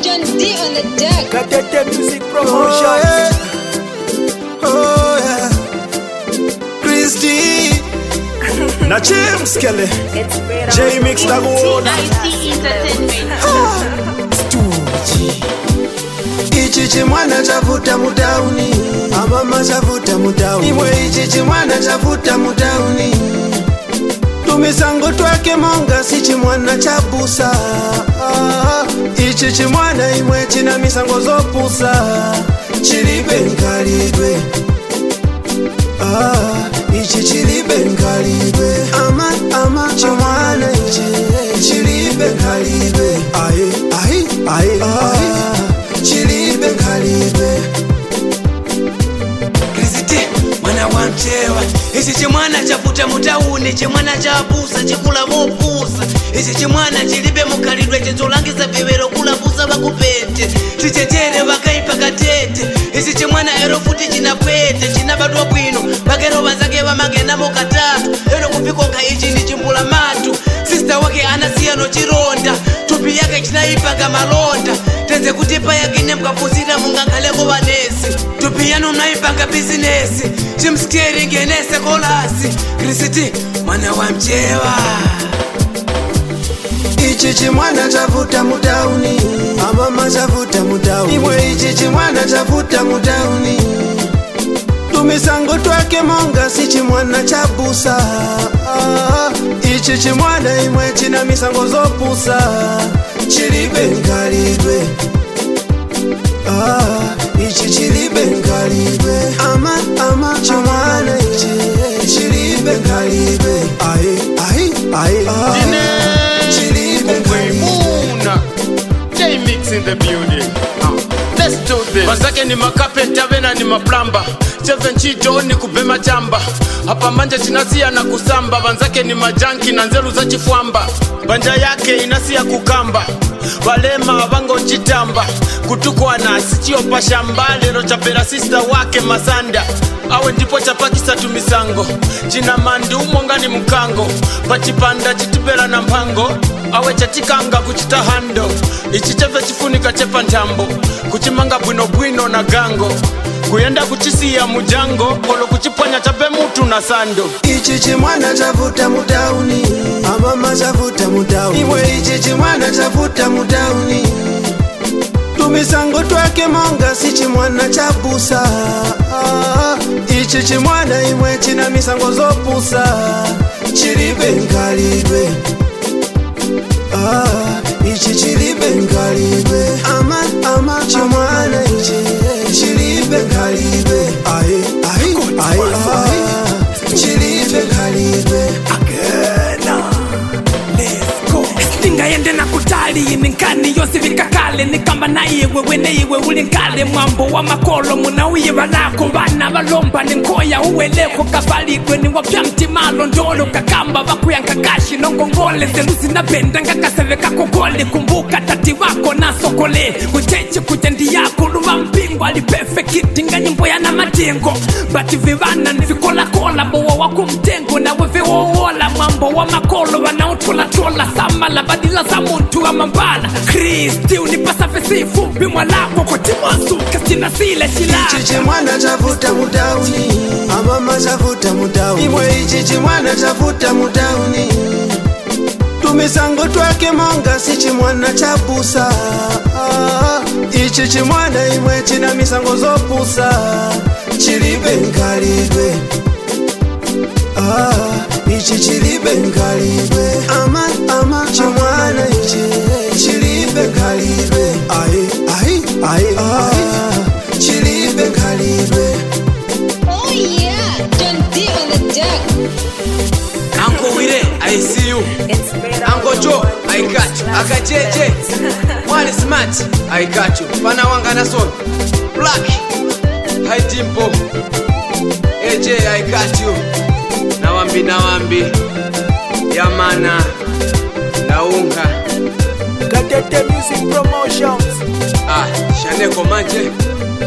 John D on the deck. Katete Music Promotions. Oh yeah. Christy na James Kelly J-Mix Laguona Ichi chimwana chavuta mutauni Amama chavuta mutauni Imwe ichi chimwana chavuta mutauni Tumisango twake monga si chimwana chabusa Ichi chimwana imwe china misango zopusa Chilibe nkalidwe Ichi chilibe nkalidwe Ama chimwana ichi Chilibe nkalidwe Aye Chilibe nkalidwe Krizite mwana wa mchewa Ichi chimwana chavuta mutauni Chimwana chabusa chikula mopusa Ichi chimwana chilibe mukalidwe Chizolangiza vivero kula busa bakupete Chichetere bakaipa katete Ichi chimwana ero futi chinapwete Chinabadwa bwino Bakero banzake bamagena mokatatu Eno kupikoka ichi ni chimbula matu Sister wake anasiyano chironda Tupi yake chinaipaga malonda Tenze kutipa yake nemkapuzira mungangaleko vanesi Tupi yanu naipanga bizinesi Chimskeri ngenese kolasi Krisiti mwana wa mchewa Ichi chimwana chavuta mutauni Amama chavuta mutauni Imwe ichi chimwana chavuta mutauni Tumisango twake monga si chimwana chabusa Ichi chimwana imwe china misango zopusa Chilibe nkalidwe Ichi chilibe nkalidwe Ama chimwana ichi Chilibe nkalidwe Aye Chilibe nkalidwe J-Mix in the building. Let's do this. Bazake ni makapeta vena ni maplamba Cheve nchito ni kubema chamba Hapa manja chinasia na kusamba Banzake ni majanki na nzeru za chifwamba Banja yake inasia kukamba Walema bango chitamba Kutukwa na sichio pashamba Lero chapera sister wake masanda Awe ndipo chapakisa tumisango China mandi umongani mkango Pachipanda chitibera na mpango Awe chatikanga kuchitahando Ichicheve chifunika chepa njambo Kuchimanga bwino na gango Kuyenda kuchisia mujango Olo kuchipanya chape mutu na sando Ichi chimwana chavuta mutauni Amama chavuta mutauni Imwe ichi chimwana chavuta mutauni Tumisango twake monga si chimwana chabusa Ichi chimwana imwe china misango zopusa Chilibe nkalidwe Ichi chilibe nkalidwe Ama chimwana ichi Chilibe nkalidwe Aye Chilibe nkalidwe Stinga yende na kutali Ninkani yosi vikakale Nikamba na iwe wene iwe ulinkale Mwambo wa makolo munawiye balako Bana balomba ninkoya uweleko Kabaligwe ni wapya mtimalo Ndolo kakamba bakuya nkakashi Nongongole zeluzi na benda Ngakaseve kakogole Kumbuka tati wako na sokole Kucheche kujendi yako Luwa mpingo alipefe kiti Nga nyimbo ya na majengo Bati vivana nivikola kola Bowa wako mtengo Na wewe wowola Mwambo wa makolo Wanaotola tola Samala badila za muntu wa mambala Kristi unipasa fesifu Bimwa lako kwa timosu Kastina sile shilaka Ichi chimwana chavuta mutauni Amama chavuta mutauni Imwe ichi chimwana chavuta mutauni Tumisango twake monga si chimwana chabusa Ichi chimwana imwe china misango zopusa Chilibe nkalidwe Ichi chilibe nkalidwe Ama chimwana ichi Chilibe nkalidwe Aye Chilibe nkalidwe Oh yeah, John D on the deck. Uncle Wire, I see you Uncle Joe, I got you Aka JJ Wali Smart, I got you Pana wanga na son Black High Timpo AJ, I got you Nawambi Yamana Naunga Katete Music Promotions. Shaneko manje